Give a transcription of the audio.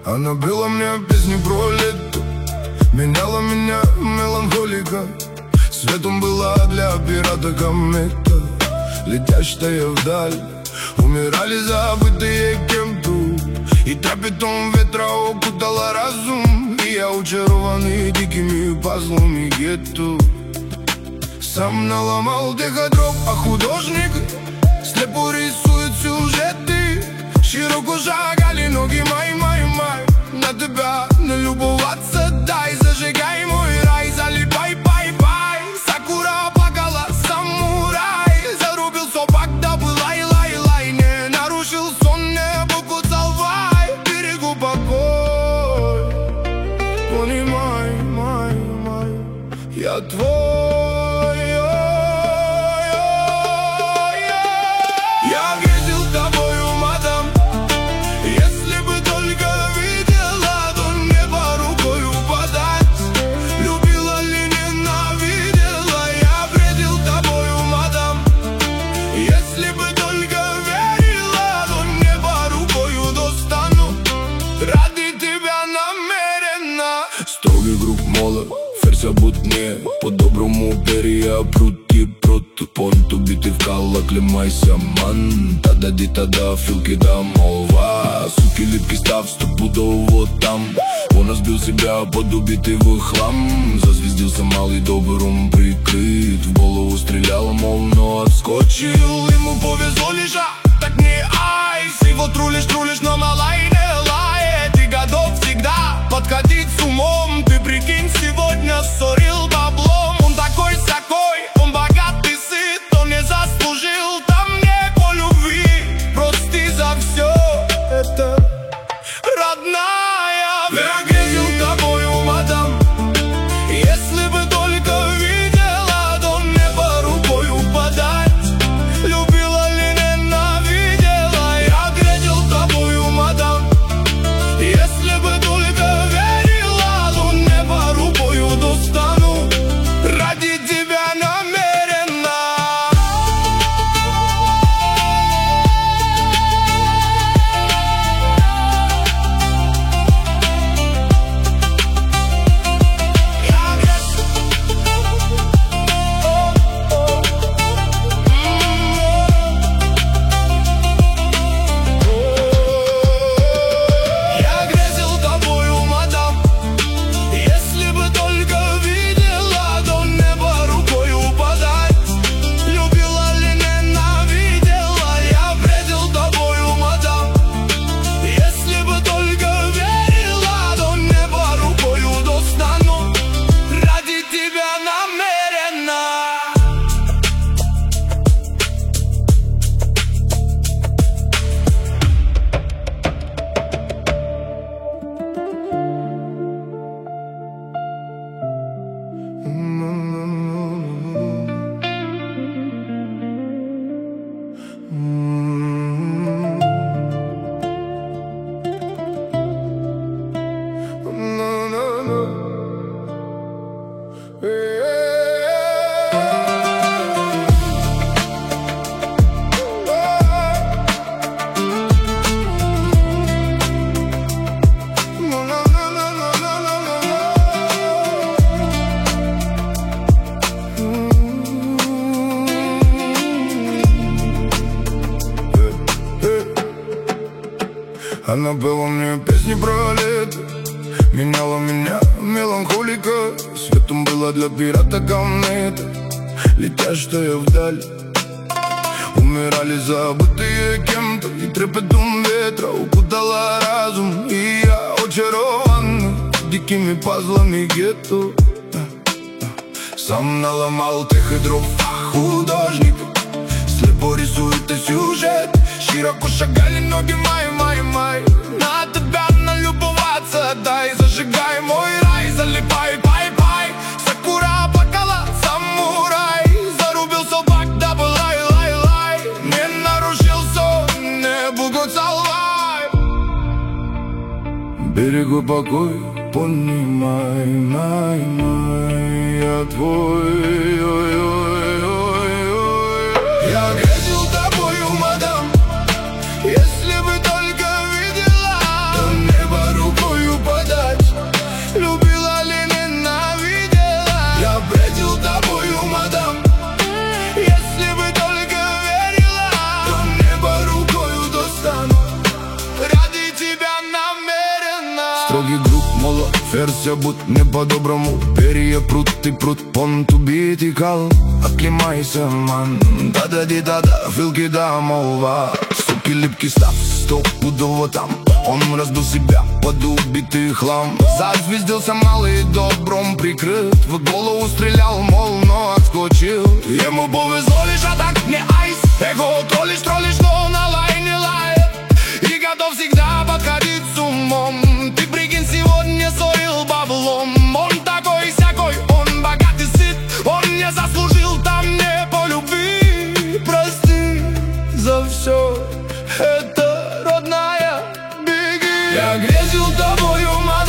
Она пела мне песни про лето, меняла меня меланхолика. Светом была для пирата комета, летящая вдаль. Умирали забытые кем-то, и трепетом ветра окутала разум. И я очарованный дикими пазлами гетто. Сам наломал теходром, а художник слепо рисует сюжеты. Широко шагали ноги мои. На тебя налюбоваться дай, зажигай мой рай, залипай, пай. Сакура плакала, самурай зарубил собак, да был лай. Не нарушил сон, не покусал вай. Берегу покой, понимай, я твой. Я грезил тобою, мадам. Если бы только видела, то небо рукою подать. Любила ли, ненавидела? Я бредил тобою, мадам. Если бы только верила, то небо рукою достану. Ради тебя намеренно. Строгий груб молод, ферзя будне. По-доброму перья прути проту понту. Биты вкала, клемайся, ман. Тада ди тада, филки да молва. Суки липки став, стопудово там. Он разбил себя под убитый в хлам. Зазвездился малый добрым прикрыт. В голову стрелял, мол, но отскочил. Ему повезло лишь, так не айс. И вот рулишь, но на лай не лает. И готов всегда подходить с умом. Ты прикинь, сегодня ссорил баблом. Он такой-сякой, он богатый, сыт. Он не заслужил там некой любви. Прости за все это, родная. Я грезил тобою, мадам. Если бы только видела, то небо рукою подать. Любила ли, ненавидела? Я грезил тобою, мадам. Если бы только верила, то небо рукою достану. Ради тебя намеренно. Я грезил тобою, мадам. Если бы только видела, то небо рукою подать. Любила ли, ненавидела? Я бредил тобою, мадам. Если бы только верила, то небо рукою достану. Ради тебя намеренно. Она пела мне песни про лето, меняла меня меланхолика. Светом была для пирата комета, летящая вдаль. Умирали забытые кем-то, и трепетом ветра укутала разум. И я очарован дикими пазлами гетто. Сам наломал теходром, художник слепо рисует сюжет. Широко шагали ноги мои. На тебя налюбоваться дай, зажигай мой рай, залипай, пай. Сакура плакала, самурай зарубил собак, да был лай. Не нарушил сон, не покусал вай. Берегу покой, понимай, я твой. Я грезил тобою, мадам. Если бы только видела, то небо рукой строгий груб, молод, версия будь не по-доброму. Перья прут и прут, понт убит и кал. Оклемайся, ман, да-да-ди-да-да, вилки да, молва. Суки липкий став, стопудово там. Он раздул себя под убитый хлам. Зазвездился малый, добром прикрыт. В голову стрелял, мол, но отскочил. Ему повезло лишь, а так не айс. Эго троллишь, но на лай не лает. И готов всегда подходить с умом. Ты, прикинь, сегодня стоил баблом. Он такой сякой, он богат и сыт. Он не заслужил там не по любви. Прости за все это, родная. Я грезил тобою, мадам.